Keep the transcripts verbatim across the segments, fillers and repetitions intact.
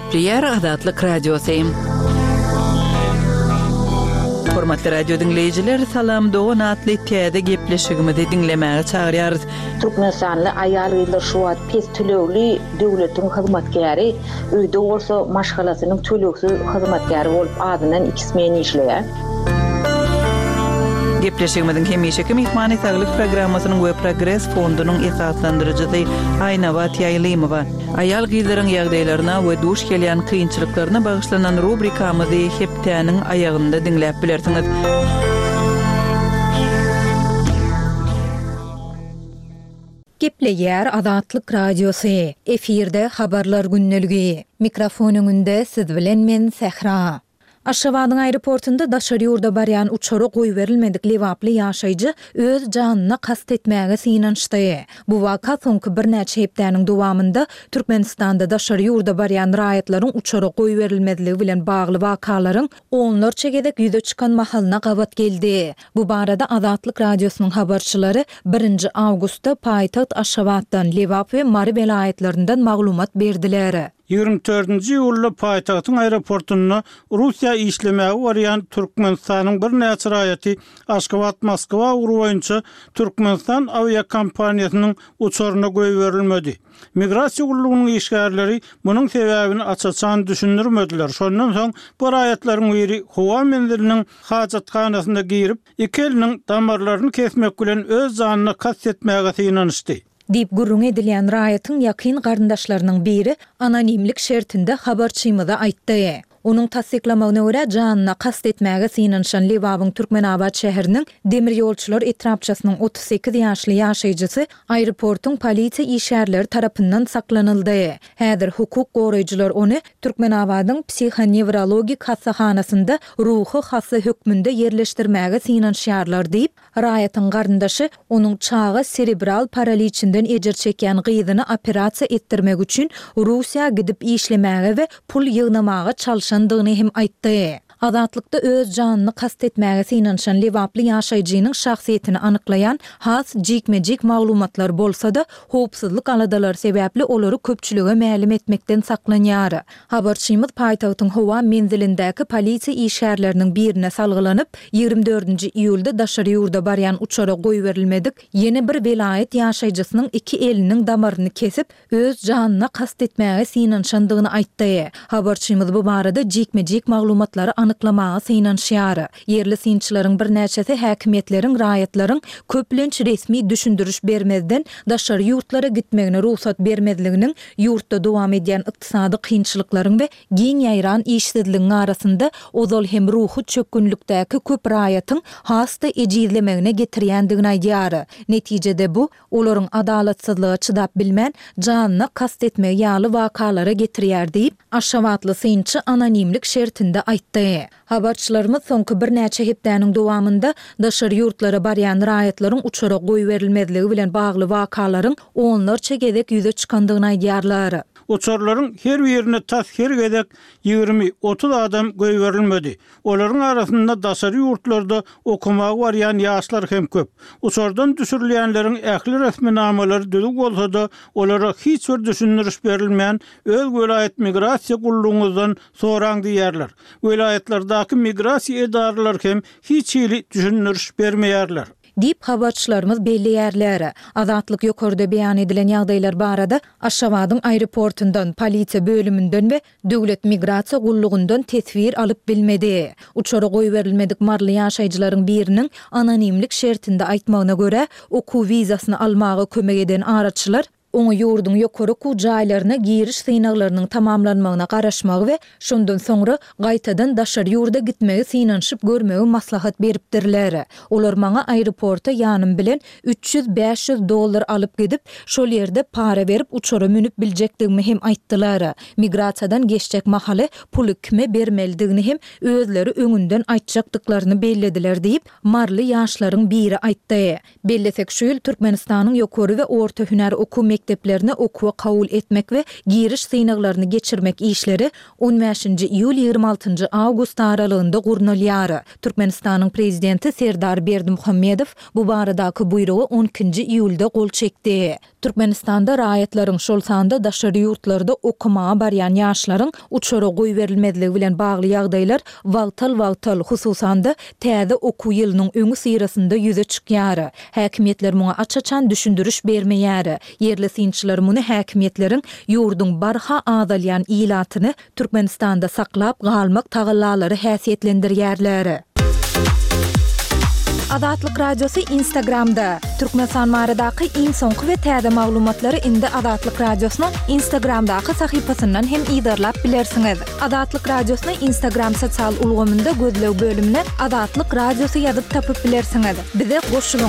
Gepleyer Azatlyk Radiosyň. Hormatly radio dinleyijiler, salam dogan atly täze gepleşigimizi dinlemäge çagyrýarys. Türkmenistanly aýalgylar şu wagt pes tölegli döwletiň hyzmatkäri, öýde bolsa maşgalasynyň töleksiz hyzmatkäri bolup adynan ikismeni işleýär. Gepleşigimizin hemişeki mihmany saglyk programmasynyň we Progress fondunyň esaslandyrjysy Aýnabat Ýaýlymowa aýal gyzlaryň ýagdaýlaryna we duş gelýän kynçylyklaryna bagyşlanan rubrikamyzy heptäniň aýagynda dinläp bilersiňiz. Gepleýär Azatlyk Radiosy. Efirde habarlar günneligi. Mikrofonyňynda siz bilen men Sehra. Aşgabatyň aeroportunda daşary ýurda barýan uçary goý berilmedik lewaply ýaşaýjy öz janyna kast etmäge synanşdy. Bu waka soňky bir näçe hepdäniň dowamında Türkmenistanda daşary ýurda barýan raýatlaryň uçary goý berilmediligi bilen bagly wakalaryň onlarça gedek ýüze çykan mahalyna gabat geldi. Bu barada Azatlyk Radiosynyň habarçylary birinji awgustda paýtaht Aşgabatdan Lewap we Mary welaýetlerininden maglumat berdiler. ýygrimi dördünji ýylda paýtagtyň aeroportuna Russiýa işlemäge barýan Türkmenistanyň bir näçe raýaty Aşgabat Moskwa ugrü boýunça Türkmenistan aviakompaniýasynyň uçaryna goý berilmedi. Migrasiýa gurulunyň işgärleri munyň sebäbini açaçan düşündirmediler. Şondan soň bu raýatlaryň biri howa menziliniň hajatkanasynda girip, iki eliniň damarlaryny kesmek bilen öz janyna kast etmäge synanşdy. Dip gurrun edilýän raýatyň ýakyn garyndaşlarynyň biri anonimlik şertinde habarçymyza aýtdy. Onun tasdiklamagyna görä janyna kast etmäge synanşan Lewabyň Türkmenabad şäheriniň demir ýolçular etrapçasynyň otuz sekiz ýaşly ýaşaýjysy aeroportuň polisiýa işgärleri tarapyndan saklanyldy. Häzir hukuk goraýjylar ony Türkmenabadyň psihonewrologik hastahanasynda ruhy hassa hökmünde yerleşdirmäge synanşýarlar diýip, raýatyň garyndaşy onuň çağı serebral paraliçinden ejer çeken gyzyny operasiýa etdirmek üçin Russiýa gidip işlemäge we pul ýygnamaga çalşan dyny hem aýtdy. Azatlykda öz janyny kast etmäge synanşan lewaply ýaşaýjynyň şahsiýetini anyklaýan has jikmejik maglumatlar bolsa-da howpsuzlyk aladalar sebäpli olary köpçülige mälim etmekden saklanýar. Habarçymyz paýtagtyň howa menzilindäki polisiýa işgärleriniň birine salgylanyp ýygrimi dördünji iýulda daşary ýurda barýan uçara goý berilmedik ýene bir welaýet ýaşaýjysynyň iki eliniň damaryny kesip öz janyna kast etmäge synanşandygyny aýtdy. Habarçymyz bu barada jikmejik maglumatlary anyklamaga synanşýar. Yerli synçylaryň bir näçesi häkimetleriň raýatlaryň köplenç resmi düşündürüş bermezden daşary ýurtlara gitmegine ruhsat bermezliginiň ýurtda dowam edýän ykdysady kynçylyklaryň we giň ýaýran işsizligiň arasynda ozal hem ruhy çökünlükdäki köp raýatyň hasta ejizlemegine getirýändigini aýdýar. Netijede bu olaryň adalatsyzlyga çydap bilmän janyna kast etmek ýaly wakalara getirýär diýip Aşgabatly synçy anonimlik şertinde aýtdy. Habarçylarymyz soňky bir näçe hepdäniň dowamında daşary ýurtlara barýan raýatlaryň uçara goý berilmediligi bilen bagly wakalaryň onlarça gedek ýüze çykandygyny aýdýarlar. Uçarlaryň her birine tas her gedek ýygrimi otuz adam goý berilmedi. Olaryň arasynda daşary ýurtlarda okumagy barýan ýaşlar hem köp. Uçardan düşürilýänleriň ähli resmi namalary düzük bolsa-da olara hiç bir düşündürüş berilmeýän öz welaýet migrasiýa gurulundan soraň diýerler. Welaýetlerdaky migrasiýa edaralary hem hiç ýyly düşündürüş bermeýärler. Dip habarçylarymyz belli Azatlyk ýokarda beýan edilen ýagdaýlar barada Aşgabatyň aeroportundan, polisiýa bölümünden we döwlet migrasiýa gurulugundan tesbir alyp bilmedi. Uçara goý berilmedik marly ýaşaýjylaryň biriniň anonimlik şertinde aýtmagyna görä, okuw wizasyny almagy kömek eden araçylar onu ýurdun ýokary jaýlaryna giriş synaglarynyň tamamlanmagyna garaşmagy we şondan soňra gaýtadan daşary ýurda gitmegi synanşyp görmegi maslahat beripdirler. Olar maňa aeroporta ýanym bilen üç yüz beş yüz dollar alyp gidip şol ýerde para berip uçara münüp biljekdigimi hem aýtdylar. Migrasiýadan geçjek mahaly puly kime bermelidigini hem özleri öňünden aýtjakdyklaryny bellediler diýip marly ýaşlaryň biri aýtdy. Bellesek şu ýyl Türkmenistanyň ýokary we orta hüner okuw mekteplerine okuwa kabul etmek ve giriş sınavlarını geçirmek işleri on beşinci iyul ýygrima altynjy awgust aralygynda gurnalyary. Türkmenistanyň prezidenti Serdar Berdimuhammedow bu baradaky buyrugy on ikinji iyulda gol çekdi. Türkmenistanda raýatlaryň şol sanda daşary ýurtlarda okumaga barýan ýaşlaryň uçara goý berilmediligi bilen bagly ýagdaýlar wagtal-wagtal hususanda täze oku ýylynyň öňü syrasynda ýüze çykýar. Häkimetler muňa açaçan düşündürüş bermeýär. Yerli synçylar muny häkimetleriň ýurduň barha adalyan ilatyny Türkmenistanda saklap galmak tagallalary häsiýetlendirýärler. Azatlyk Radiosu Instagramda. Türkmenistan baradaky iň soňky we täze maglumatlary indi Azatlyk Radiosynyň Instagramdaky sahypasyndan hem ýydarlap bilersiňiz. Azatlyk Radiosynyň Instagram sosial ulgamynda gözlew bölümine Azatlyk Radiosu ýazyp tapyp bilersiňiz. Bize goşulyň.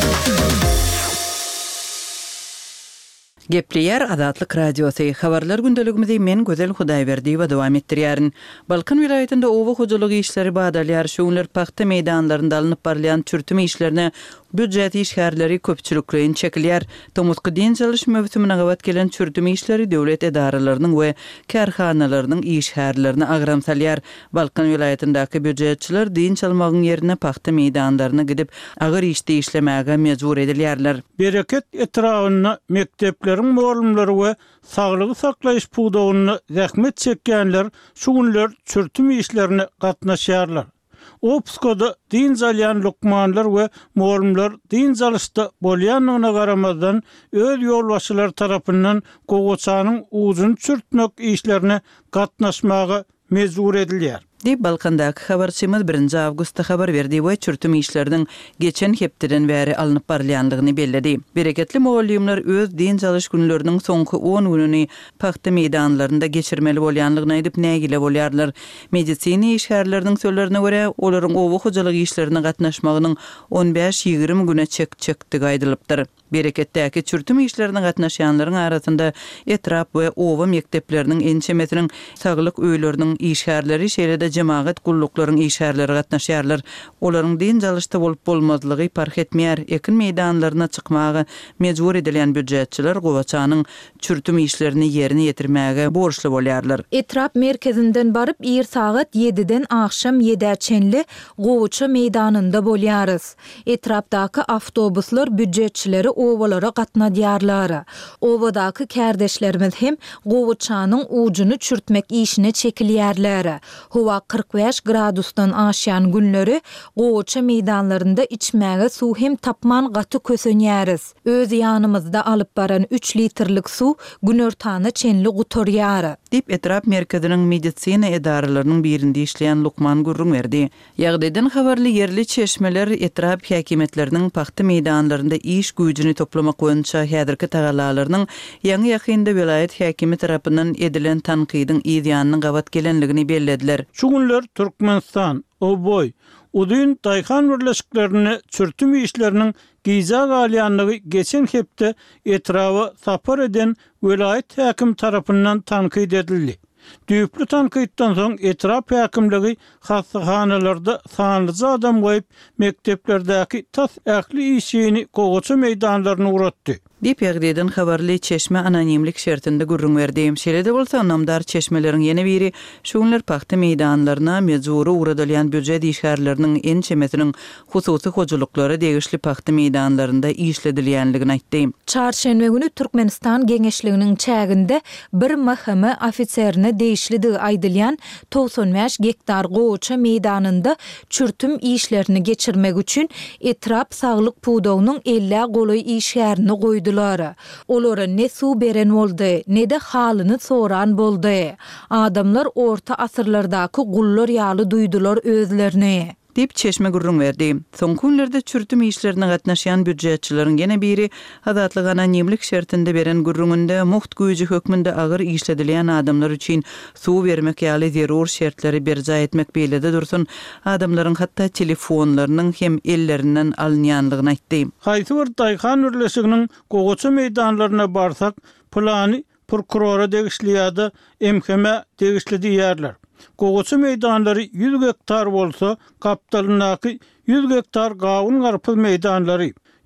Gepliyer Azatlyk Radiosu habarlar gündeligimizi men Gözel Hudaýberdi we dowam etdirýärin. Balkan vilayetinde owa hojalygy işleri badalýar şoňlar paxta meýdanlarynda alınıp barlayan çürtme işlerine büdjet işgärleri köpçüliklerin çekilýär. Tomutky din çalyş mövsümine gawat gelen çürtme işleri döwlet edaralarynyň we karhanalarynyň işgärlerini agramsalýar. Balkan vilayetindaky büdjetçiler din çalmagyň ýerine paxta meýdanlaryna gidip agyr işde işlemäge mejbur edilýärler. Bereket etrawyna mektepler muallimleri we saglygy saklaýyş puwdawyny zähmet çekýänler şugunlar çürtme işlerine gatnaşýarlar. Opskoda din zalyan lukmanlar we muallimler din zalyşda bolýanyna garamazdan öz ýolbaşçylar tarapyndan gogoçanyň uzuny çürtmek işlerine gatnaşmagy mejbur edilýär. Di Balkandaky habarçymyz birinji awgustda habar berdi we çürtme işleriniň geçen hepden bäri alınıp barlandygyny belledi. Bereketli muallimler öz din çalyş günleriniň soňky on gününi paxta meýdanlarynda geçirmeli bolýanlygyny aýdyp nägile bolýarlar. Medisini işgärleriniň sözlerine görä olaryň owa hojalygy işlerine gatnaşmagynyň on beş ýygrima güne çek çekdigi aýdylypdyr. Bereketdäki çürtme işlerine gatnaşýanlaryň arasynda etrap we owa mektepleriniň ençemesiniň saglyk öýleriniň işgärleri şeýle jemaat gulluklarının işgärleri gatnaşýarlar. Olaryň din çalyşda bolup bolmazlygy park etmeýär. Ekin meýdanlaryna çykmagy mejbur edilýän büdjetçiler gowaçanyň çürtme işlerini ýerine ýetirmäge borçly bolýarlar. Etrap merkezinden baryp ir saat ýediden akşam ýede çenli gowaça meýdanynda bolýarys. Etrapdaky awtobuslar büdjetçileri owalara gatnaýarlar. Owadaky kärdeşlerimiz hem gowaçanyň ujuny çürtmek işine çekilýärler. Hova kırk beş gradusdan aşyan günleri gowaça meýdanlarynda içmäge suw hem tapman gaty kösenýäris. Öz ýanymyzda alyp baran üç litrlik suw günortany çenli gutorýar. Dip etrap merkeziniň medisina edaralarynyň birinde işleýän Lukman Gurrun berdi. Ýagdaýdan habarly yerli çeşmeler etrap häkimetleriniň paxta meýdanlarynda iş güýjüni toplamak boýunça häzirki tagallalarynyň ýaňy ýakynda vilayet häkimi tarapyndan edilen tanqydyň ýygyanyny gawat gelenligini bellediler. Şu günler Türkmenistan, Oboy, Udyn Taýhan birleşiklerini çürtme işleriniň gyza galyanlygy geçen hepde etrafy sapar eden vilayet häkim tarapyndan tanqyd edildi. Düýpli tanqyddan soň etrap häkimligi hastahanalarda sanlyca adam goýup mekteplerdäki tas ähli işini gowaça meýdanlaryna uratdy. Dip ýagdaýdan habarly çeşme anonimlik şertinde gurrun berdi. Şeýle bolsa namdar çeşmeleriň ýene biri şuňlar paxta meýdanlaryna mejburi uradylýan büdjet işgärleriniň ençemesiniň hususy hojalyklary degişli paxta meýdanlarynda işledilýänligini aýtdy. Çarşembe günü Türkmenistan Geňeşliginiň çäginde bir mahkeme ofitserine değişlidi aýdylýan doksan beş gektar gowaça meýdanynda çürtüm işlerini geçirmek üçin etrap saglyk puwdawynyň elli goloy işgärini goýdy. Olara ne su beren boldy, ne de halyny soran boldy. Adamlar orta asyrlardaky gullar ýaly duýdular özlerini. Dip çeşme gurrun berdi. Soňky günlerde çürtme işlerine gatnaşýan büdjetçileriň ýene biri azatlyk anonimlik şertinde beren gurrununda muht güýji hökmünde agyr işledilýän adamlar üçin suw bermek ýaly zerur şertleri berja etmek beýlede dursun, adamlaryň hatda telefonlarynyň hem ellerinden alınýanlygyny aýtdy. Haýsy bir Taýhan birleşiginiň gowaça meýdanlaryna barsak, plany prokurora degişli ýa-da M H M degişli diýerler. Gowaça meýdanlary yüz gektar bolsa, kaptalynaky yüz gektar gawun garpyz meýdanlary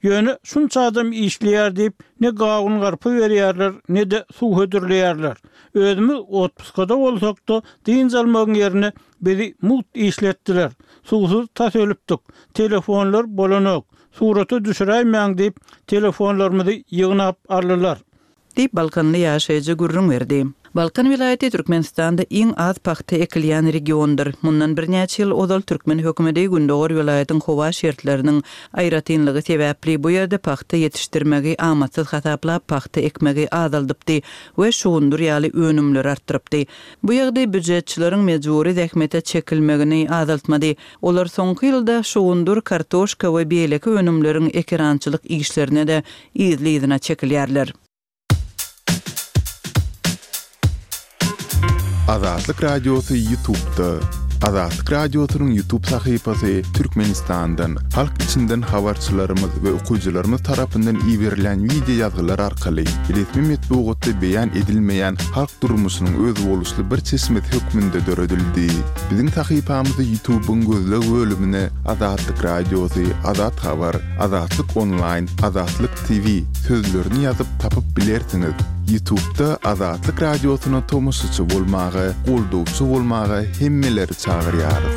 Ýöne şunça adam işleýär diýip ne gawun garpy berýärler, ne de suw hödürleýärler. Özümi otpuskada bolsakda diň almagyň ýerine bizi mut işletdiler. Suwsuz tas ölüpdik. Telefonlar bolanok. Suraty düşüräýmäň diýip telefonlarymyzy ýygnap aldylar. Diýip Balkanly ýaşaýjy gurrun berdi. Balkan vilayeti Türkmenistanda iň az paxta ekilýän regiondur. Mundan bir näçe ýyl ozal Türkmen hökümeti Gündogor vilayetin howa şertleriniň aýratynlygy sebäpli bu ýerde paxta ýetişdirmegi amatsyz hataplap paxta ekmegi azaldypdy we şuundur ýaly önümler artdyrypdy. Bu ýagdaý büdjetçileriň mejburi zähmete çekilmegini azaltmady. Olar soňky ýylda şuundur kartoşka we beýleki önümleriň ekrançylyk işlerine de ýyzlygyna çekilýärler. Azatlyk Radiosu YouTube'da. Azatlyk Radiosu'nun YouTube sahypasy Türkmenistandan, halk içinden habarçylarymyz we okuwçylarymyz tarapyndan iýerilen video ýazgylar arkaly resmi metbuatda beýan edilmeýän halk durmuşynyň öz boluşly bir çeşmet hökmünde döredildi. Biziň sahypamyzy YouTube'un gözleg bölümine Azatlyk Radiosu, Azat Habar, Azatlyk Online, Azatlyk T V sözlerini ýazyp tapyp bilersiňiz. YouTube'da Azatlyk Radiosu'na tomoşçy bolmagy, goldowçy bolmagy hemmeleri çağırýarys.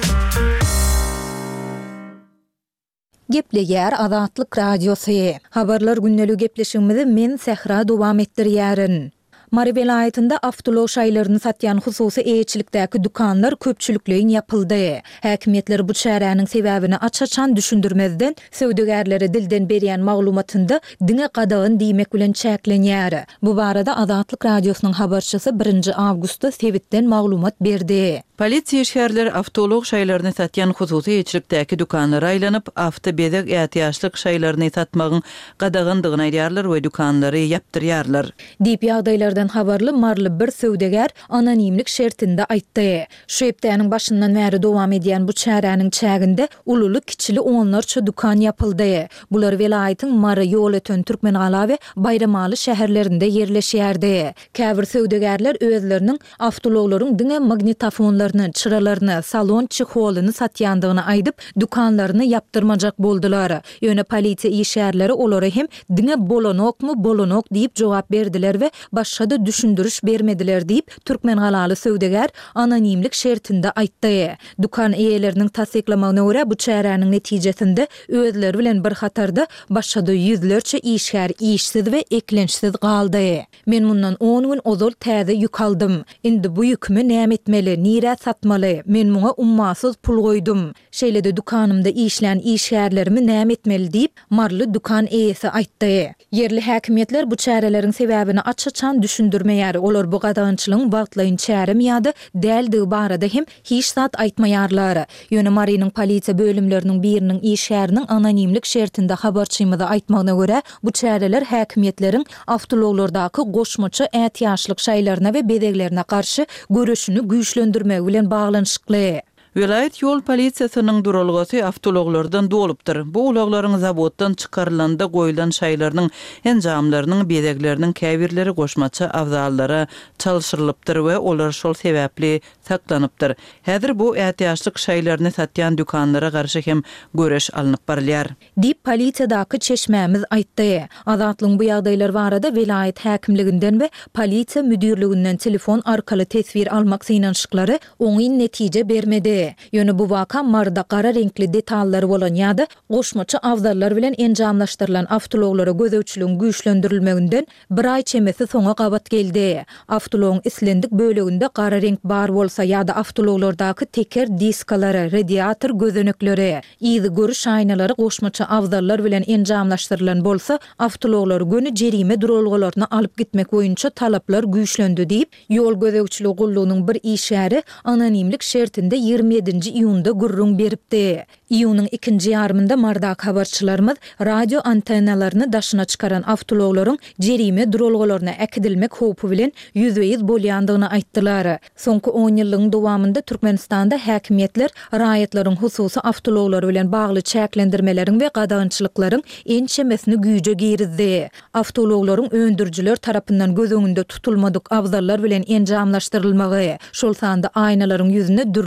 Gepleýär Azatlyk Radiosu. Habarlar günnelik gepleşigimizi men Sehra dowam etdirýärin. Mari vilayetinde avtolog şaýlaryny satýan hususy eýçilikdäki dukanlar köpçülikleýin ýapyldy. Häkimetler bu çäräniň sebäbini açaçan düşündirmezden söwdegärlere dilden berýän maglumatynda diňe gadagyn diýmek bilen çäklenýär. Bu barada Azatlyk Radiosynyň habarçysy birinji awgustda Sewitden maglumat berdi. Polisiýa şäherler avtolog şaýlaryny satýan hususy eýçilikdäki dukanlara aýlanyp, avto bezek ähtiýaçlyk şaýlaryny satmagyň gadagyndygyny aýdýarlar we dukanlary ýapdyrýarlar. Diýip ýagdaýlardan habarly marly bir söwdegär anonimlik şertinde aýtdy. Şu epdäniň başyndan bäri dowam edýän bu çäräniň çäginde ululy kiçili onlarça dukan ýapyldy. Bular vilayetyň Mary ýol öten Türkmenala we Bayramaly şäherlerinde ýerleşýärdi. Käbir söwdegärler özleriniň avtologlaryň diňe magnitofonlaryny, çyralaryny, salon çyholuny satýandygyny aýdyp, dukanlaryny ýapdyrmajak boldular. Ýöne polisiýa işgärleri olary hem diňe bolanokmy, bolanok diýip jogap berdiler we başga da düşündürüş bermediler diýip Türkmenalaly söwdegär anonimlik şertinde aýtdy. Dukan eýeleriniň tasdiklamagyna görä bu çäräniň netijesinde özleri bilen bir hatarda başga da ýüzlerçe işgär işsiz we eklençsiz galdy. Men mundan on gün ozal täze ýük aldym. Indi bu ýükmi näme etmeli, nire satmaly? Men muňa ummasyz pul goýdum. Şeýlede dukanymda işlän işgärlerimi näme etmeli diýip marly dukan eýesi aýtdy. Yerli häkimetler bu çäreleriň sebäbini açaçan düşündirmeýär. Olar bu gadagynçylygyň wagtlaýyn çärem ýa-da däldi barada hem hiç zat aýtmaýarlar. Ýöne Marynyň polisiýa bölümleriniň biriniň işgäriniň anonimlik şertinde habarçymyda aýtmagyna görä, bu çäreler häkimetleriň avtologlardaky goşmaça ähtiýaçlyk şaýlaryna we bedeglerine garşy görüşini güýçlendirmek bilen baglanyşykly. Vilayet yol polisiýasynyň duralgasy avtologlardan dolupdyr. Bu ulaglaryň zawoddan çykarylanda goýulan şaýlarynyň enjamlarynyň bedegleriniň käbirleri goşmaça awzallara çalşyrylypdyr we olar şol sebäpli saklanypdyr. Häzir bu ähtiýaçlyk şaýlaryny satýan dukanlara garşy hem göreş alınıp barylýar. Diýip polisiýadaky çeşmämiz aýtdy. Azatlyň bu ýagdaýlar barada vilayet häkimliginden we polisiýa müdürliginden telefon arkaly tesbir almak synanşyklary oňy netije bermedi. Ýöne bu waka marda qara renkli detallary bolan ýa-da goşmaça awzallar bilen enjamlaşdyrylan avtologlara gözewçiligiň güýçlendirilmeginden bir ay çemesi soňa gabat geldi. Avtologyň islendik böleginde qara renk bar bolsa ýa-da avtologlardaky teker diskalary, radiator gözenekleri, ýyzy görüş aýnalary goşmaça awzallar bilen enjamlaşdyrylan bolsa, avtologlar göni jerime duralgalaryny alyp gitmek boýunça talaplar güýçlendi diýip ýol gözewçiligi gullugynyň bir işgäri anonimlik şertinde ýygrimi ýedinji iýunda gurrun beripdi. Iýunyň ikinji ýarmynda mardak habarçylarymyz radio antennalaryny daşyna çykaran avtologlaryň jerime duralgalaryna äkidilmek howpy bilen ýüzbeýiz bolýandygyny aýtdylar. Soňky on ýyllygyň dowamında Türkmenistanda häkimetler raýatlaryň hususy avtologlary bilen bagly çäklendirmeleriň we gadagynçylyklaryň ençemesini güýje girizdi. Avtologlaryň öndürjüler tarapyndan göz öňünde tutulmadyk awzallar bilen enjamlaşdyrylmagy, şol sanda aýnalaryň ýüzüne dürli örtük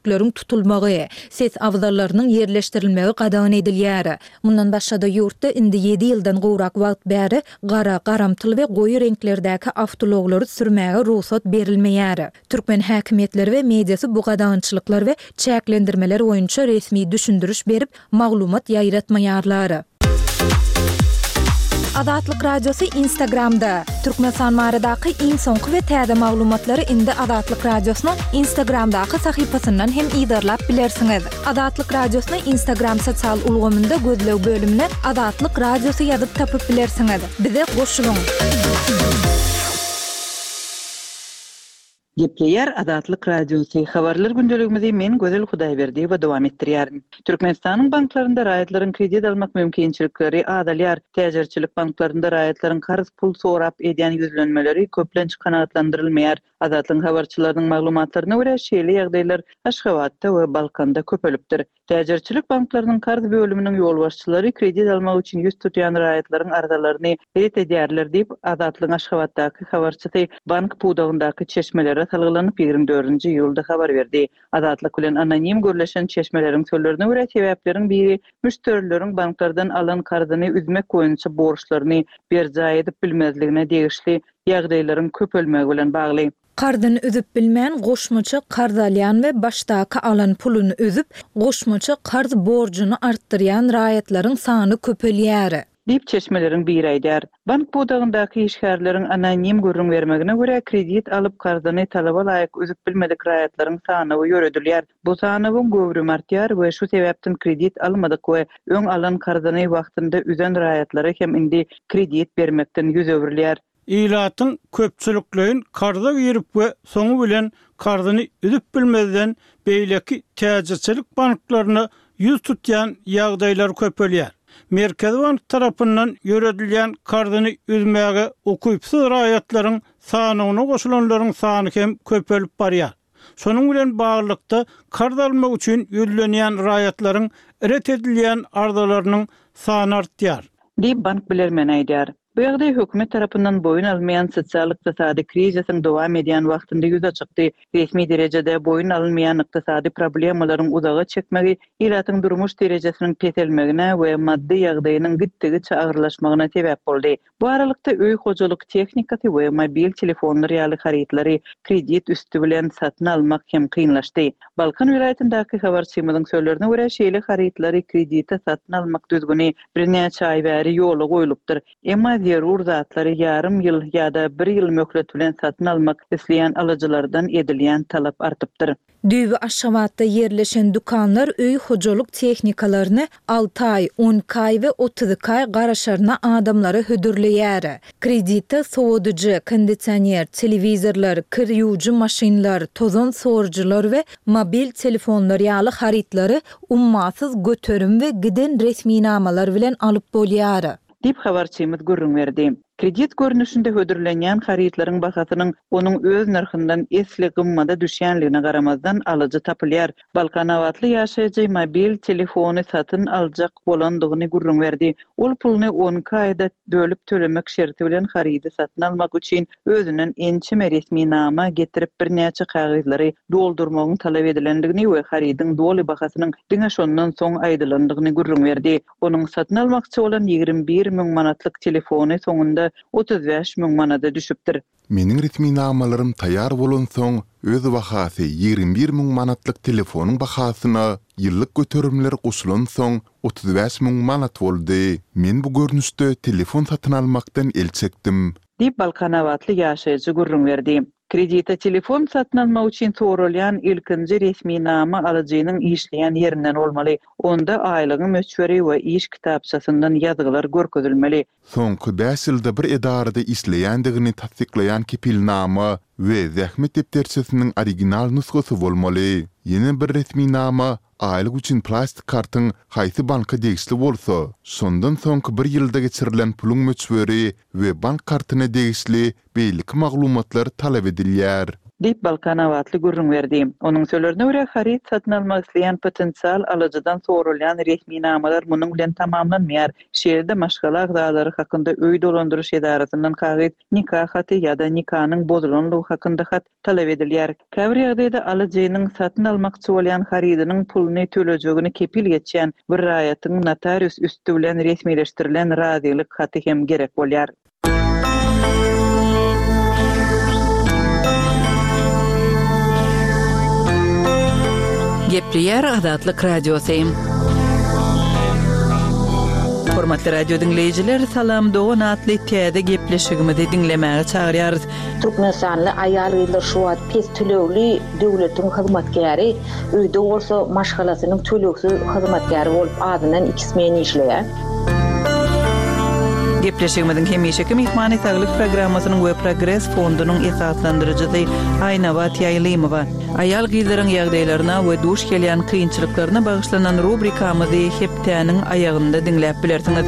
köpçülüklerin tutulmagy, ses awzallarynyň yerleşdirilmegi gadagan edilýär. Mundan başga ýurtda indi ýedi ýyldan gowrak wagt bäri gara, garamtyl we goýy renklerdäki awtologları sürmäge ruhsat berilmeýär. Türkmen häkimetleri we mediasy bu gadagançylyklar we çäklendirmeler boýunça resmi düşündürüş berip maglumat ýaýratmaýarlar. Adatlyk Radiosu Instagramda. Türkmenistan maradaky iň soňky we täze maglumatlary indi Adatlyk Radiosynyň Instagramdaky sahypasyndan hem ýydarlap bilersiňiz. Adatlyk Radiosyny Instagram sosial ulgamynda gözlew bölümine Adatlyk Radiosu ýazyp tapyp bilersiňiz. Bize goşulyň. Gepleyer Adatlyk Radiosu habarlar gündeligimizi men Gözel Hudaýberdi we dowam etdirýärin. Türkmenistanyň banklarynda raýatlaryň kredit almak mümkinçilikleri adalýar. Täjerçilik banklarynda raýatlaryň karz pul sorap edýän ýüzlenmeleri köplenç kanagatlandyrylmaýar. Adatlyň habarçylarynyň maglumatlaryna görä şeýle ýagdaýlar Aşgabatda we Balkanda köpelipdir. Täjerçilik banklarynyň karz bölüminiň ýolbaşçylary kredit almak üçin ýüz tutýan raýatlaryň ardalaryny ret edýärler diýip Adatlyň Aşgabatdaky habarçysy bank pudagyndaky çeşmelere salgylanyp ýygrimi dördünji ýylda habar berdi. Adatlyk bilen anonim görleşen çeşmeleriň söýlerine görä sebepleriň biri müşterileriň banklardan alan karzyny üzmek boýunça borçlaryny berjaý edip bilmezligine degişli ýagdaýlaryň köpelmegi bilen bagly. Kardyny üzüp bilmän goşmaça karz alýan we başdaky alan puluny üzüp goşmaça karz borjyny artdyrýan raýatlaryň sany köpelýär. Dip çeşmelerin bir aýdar. Bank budagyndaky işgärleriň anonim görüň bermegine görä kredit alyp karzyny talaba laýyk üzüp bilmedik raýatlaryň sany ýöredilýär. Bu sanyň göwrüm artýar we şu sebäpden kredit almadyk we öň alan karzyny wagtynda üzen raýatlara hem indi kredit bermekden ýüz öwürlýär. Ilatyň köpçüliklerin karza girip we soňu bilen karzyny üzüp bilmezden beýleki täjerçilik banklaryna ýüz tutýan ýagdaýlar köpelýär. Merkezi Bank tarapyndan ýöredilýän karzyny üzmäge okuypsy raýatlaryň sanyna goşulanlaryň sany hem köpelip barýar. Şonuň bilen baglykda karz almak üçin ýüzlenýän raýatlaryň ret edilýän ardalarynyň sany artýar. Diýip bank bilermen aýdýar. Bu ýagdaý hökümet tarapyndan boyun almayan sosial ykdysady krizisyň dowam edýän wagtynda ýüze çykdy. Resmi derejede boyun alınmayan ykdysady problemalaryň uzaga çekmegi ýylatyň durmuş derejesiniň petelmegine we maddi ýagdaýynyň gitdigi agyrlaşmagyna sebäp boldy. Bu aralykda öý hojalyk tehnikasy we mobil telefonlar ýaly harytlary kredit üstü bilen satyn almak hem kynlaşdy. Balkan vilayatynydaky habarçymyň söýlerine görä şeýle harytlary kredite satyn almak düzgüni birnäçe aý bäri ýola goýulypdyr. Emma zerur zatlary ýarym ýyl ýa-da bir ýyl möhlet bilen satyn almak isleýän alyjylardan edilýän talap artypdyr. Düýbi Aşgabatda yerleşen dukanlar öý hojalyk tehnikalaryny alty aý, on aý we otuz aý garaşaryna adamlary hödürleýär. Kredite soğuducu, kondisioner, televizorlar, kir ýuwjy maşinlar, tozan sorjylar we mobil telefonlar ýaly harytlary ummasyz göterim we giden resminamalar bilen alyp bolýar. Dip habarçymyz görüň berdi. Kredit görnüşinde hödürlenýän harytlaryň bahasynyň onuň öz narhyndan esli gymmada düşýänligine garamazdan alyjy tapylýar. Balkan awatly ýaşaýjy mobil telefony satyn aljak bolandygyny görüň berdi. Ol pulny on aýda dölüp tölemek şerti bilen harydy satyn almak üçin özünden ençime resmi nama getirip birnäçe kagyzlary doldurmagyny talap edilendigini we harydyň doly bahasynyň diňe şondan soň aýdylandygyny görüň berdi. Onuň satyn almakçy bolan ýygrimi bir miň manatlyk telefony soňunda otuz beş miň manada düşüpdir. Meniň resmi namalarym taýýar bolan soň öz bahasy ýygrimi bir miň manatlyk telefonyň bahasyna ýyllyk göterimler goşulan soň otuz beş miň manat boldy. Men bu görnüşde telefon satyn almakdan el çekdim. Diýip Balkan awatly ýaşaýjy görüň berdi. Kredite telefon satyn almak üçin sorulýan ilkinji resmi nama alyjynyň işleýän ýerinden bolmaly. Onda aýlygyň möçberi we iş kitapçasyndan ýazgylar görkezilmeli. Soňky beş ýylda bir edarada işleýändigini tasdiklaýan kepilnama we zähmet depterçesiniň original nusgasy bolmaly. Ýene bir resmi nama aýlyk üçin plastik kartyň haýsy banka degişli bolsa, şondan soňky bir ýylda geçirilen puluň möçberi we bank kartyna degişli beýlik maglumatlar talap edilýär. Dip Balkan awatly gurrun berdi. Onun sözlerine göre harit satın almak isleyen potensial alıcıdan sorulan resmi namalar munun bilen tamamlanmaýar. Şeýerde maşgala agdalary hakynda öý dolandyryş edarasyndan kagyd nikah haty ýa-da nikahnyň bozulanlygy hakynda hat talap edilýär. Käbir ýagdaýda alyjynyň satyn almakçy bolýan haridynyň puluny төлejegini kepil geçýän bir raýatyň notarius üstü bilen resmileşdirilen razylyk haty hem gerek bolýar. Gepliyer adatlyk radiosyň. Hormatly radio dinleyijiler, salam dogan atly täze gepleşigimizi dinlemäge çagyrýarys. Türkmenistanly aýal ýyllar şu wagt pes tölegli döwletiň hyzmatkäri, öýde bolsa maşgalasynyň töleksiz hyzmatkäri bolup adynan ikismen işleýär. Gepleşigimizin hemişeki mehmany saglyk programmasynyň we progress fondunyň esaslandyrjysy Aýnawa Tiýaýlymowa aýal gyzlaryň ýagdaýlaryna we duş gelýän kynçylyklaryna bagyşlanan rubrikamyzy hepdäniň aýagynda dinläp bilersiňiz.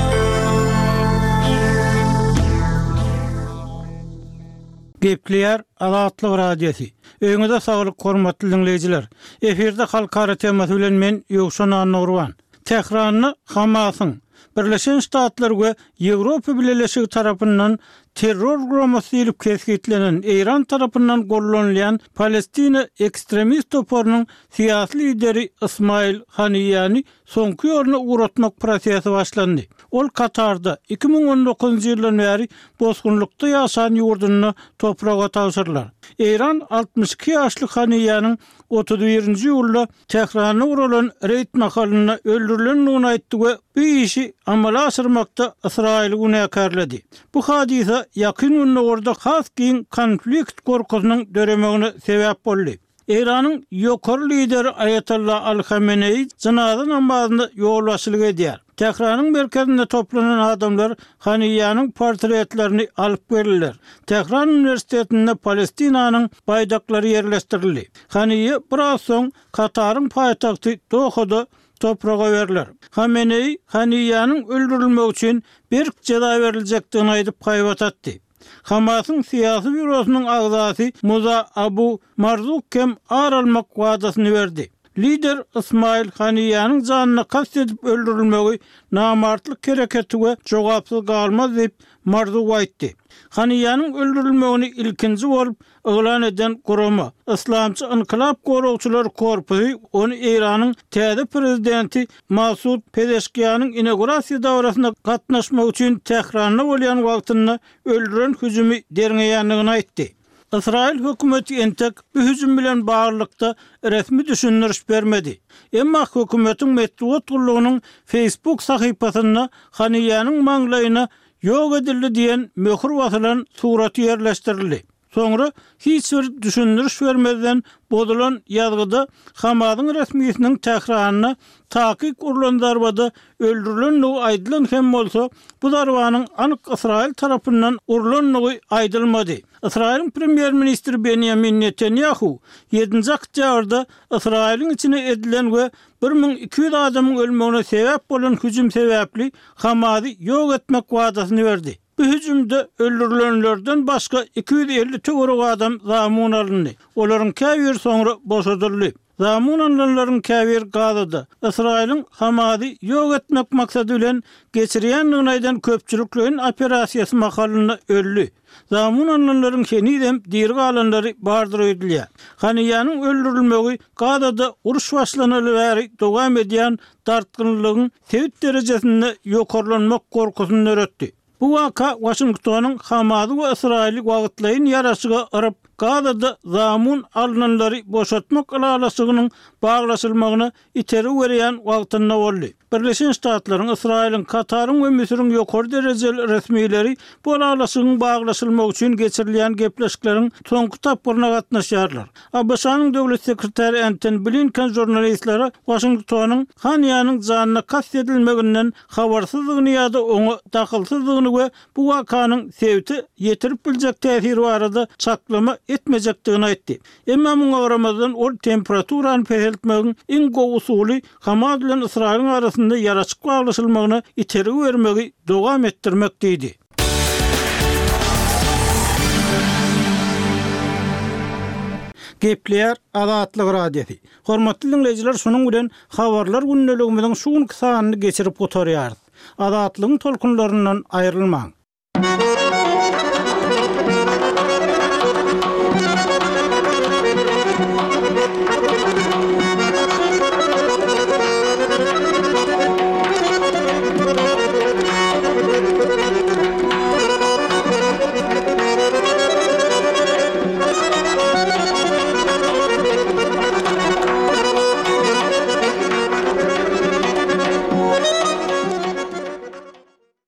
Gepleýär Adatlyk radiosi. Öňüňizde saglyk hormatly dinleyijiler. Eferde halkara temasy bilen men Ýogşan Nurwan. Tehranyny Hamasyň Birleşen Ştatlar we Ýewropa Birleşigi tarapyndan terror guramasy ýylyp kesgitlenen Iran tarapyndan gollanýan Palestina ekstremist toporunyň syýasy lideri Ismail Haniyany soňky ýoluna uğratmak prosesi başlandy. Ol Katarda iki bin on dokuzunçy ýyldan bäri bozgunlukda ýaşan ýurduny topraga tapşyrlar. Iran altmış iki ýaşly Haniyanyň otuz birinçi ýylda Tehrana uralan reýt mahalyna öldürilendigini aýtdy we bu işi amala asyrmakda Israil günäkärledi. Bu hadisa yakın günlerde has giň konflikt korkusynyň döremegine sebäp boldy. Iranyň ýokary lideri Ayatollah Al-Khamenei janaza namazyna ýol başlyk edýär. Tehranyň merkezinde toplanan adamlar Haniyanyň portretlerini alyp berdiler. Tehran Üniversitetinde Palestinanyň baýdaklary ýerleşdirildi. Haniye biraz soň Kataryň paýtagty Dohada toprağa veriler. Khamenei Haniyanyň öldürilmegi üçin bir ceza berilejekdigini aýdyp gaýbat etdi. Hamasyň syýasy bürosynyň agzasy Muza Abu Marzuk hem ar almak wadasyny berdi. Lider Ismail Haniyanyň janyna kast edip öldürilmegi namartlyk hereketi we jogapsyz galmaz diýip Marzuk aýtdy. Haniyanyň öldürilmegini ilkinji bolup elan eden gurama Islamçy Inkılap Goragçylar Korpusy onu Iranyň täze prezidenti Masud Pezeşkiýanyň inaugurasiýa dowrasyna gatnaşmak üçin Tehranda bolýan wagtyny öldüren hüjümi derňeýändigini aýtdy. İsrail hökümeti entek bu hüjüm bilen baglykda resmi düşündiriş bermedi. Emma hökümetiň metbuat gurulunyň Facebook sahypasyna Haniyanyň maňlaýyna ýok edildi diýen möhür basylan suraty ýerleşdirildi. Soňra hiç bir düşündiriş bermeden bozulan ýazgyda Hamasyň resmiýetiniň Tehranyna takyk urulan darbada öldürilenligi aýdylan hem bolsa bu darbanyň anyk Israil tarapyndan urulanlygy aýdylmady. Israil'in premier ministri Benjamin Netanyahu ýedinji oktýabrda Israil'in içine edilen we bir min iki ýüz adamyň ölmegine sebäp bolan hüjüm sebäpli Hamasy ýok etmek wadasyny berdi. Bu hüjümde öldürilenlerden başga iki yüz elli töwerek adam zamun alındy. Olaryň käbir soňra boşadyldy. Zamun alanlaryň käbir gazydy. Israil'in Hamasy ýok etmek maksady bilen geçirýändigini aýdan köpçüliklerin operasiýasy mahalyna öldü. Zamun alanlaryň henidem diýergi alanlary bardyr öýdülýär. Haniyanyň öldürilmegi Gazyda uruş başlanaly bäri dowam edýän dartgynlygyň sebit derejesinde ýokarlanmak gorkusyny öretdi. Bu waka Washingtonyň Hamasy we Israili wagtlaryň ýaraşyga arap Gazyda zamun alnanlary boşatmak alasygynyň baglaşylmagyna iteri berýän wagtynda boldy. Birleşen Ştatlaryň, Israiliň, Kataryň we Misiriň ýokary derejeli resmiýetleri bu alasygyň baglaşylmagy üçin geçirilýän gepleşikleriň soňky tapyryna gatnaşýarlar. A B S-nyň döwlet sekretary Antony Blinken jurnalistlere Washingtonyň Haniyanyň janyna kast edilmeginden habarsyzlygyny ýa-da oňa dakylsyzlygyny we bu wakanyň sebäbi ýetirip biljek täsiri barada çaklama etmejekdigini aýtdy. Emma muňa garamazdan ol temperaturany peýeltmegiň iň gowy usuly Hamas bilen Israiliň arasynda ýaraçyk baglaşylmagyna iteri bermegi dowam etdirmek diýdi. Gepleýär Azatlyk radiosi. Hormatly dinleýijiler, şonuň bilen habarlar günneligimiziň şu günkü sanyny geçirip oturýarys. Azatlygyň tolkunlaryndan aýrylmaň.